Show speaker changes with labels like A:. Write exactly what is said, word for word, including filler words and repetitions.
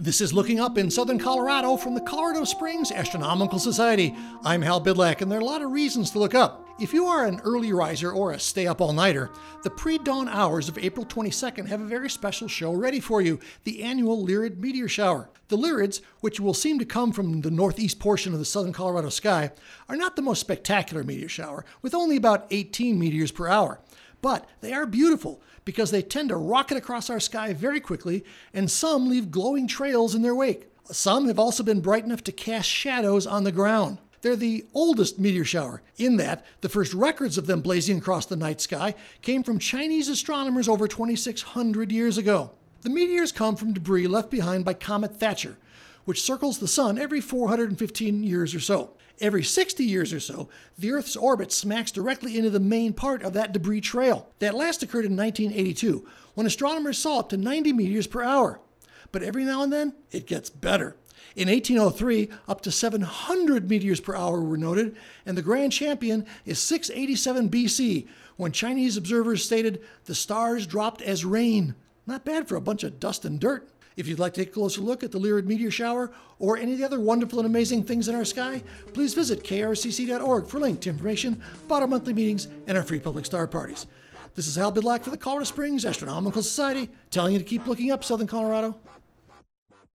A: This is Looking Up in Southern Colorado from the Colorado Springs Astronomical Society. I'm Hal Bidlack, and there are a lot of reasons to look up. If you are an early riser or a stay-up-all-nighter, the pre-dawn hours of April twenty-second have a very special show ready for you, the annual Lyrid meteor shower. The Lyrids, which will seem to come from the northeast portion of the southern Colorado sky, are not the most spectacular meteor shower, with only about eighteen meteors per hour. But they are beautiful because they tend to rocket across our sky very quickly, and some leave glowing trails in their wake. Some have also been bright enough to cast shadows on the ground. They're the oldest meteor shower, in that the first records of them blazing across the night sky came from Chinese astronomers over twenty-six hundred years ago. The meteors come from debris left behind by Comet Thatcher, which circles the sun every four hundred fifteen years or so. Every sixty years or so, the Earth's orbit smacks directly into the main part of that debris trail. That last occurred in nineteen eighty-two, when astronomers saw up to ninety meteors per hour. But every now and then, it gets better. In eighteen oh three, up to seven hundred meteors per hour were noted, and the grand champion is six eighty-seven B C, when Chinese observers stated the stars dropped as rain. Not bad for a bunch of dust and dirt. If you'd like to take a closer look at the Lyrid meteor shower or any of the other wonderful and amazing things in our sky, please visit K R C C dot org for linked information about our monthly meetings and our free public star parties. This is Hal Bidlack for the Colorado Springs Astronomical Society, telling you to keep looking up, Southern Colorado.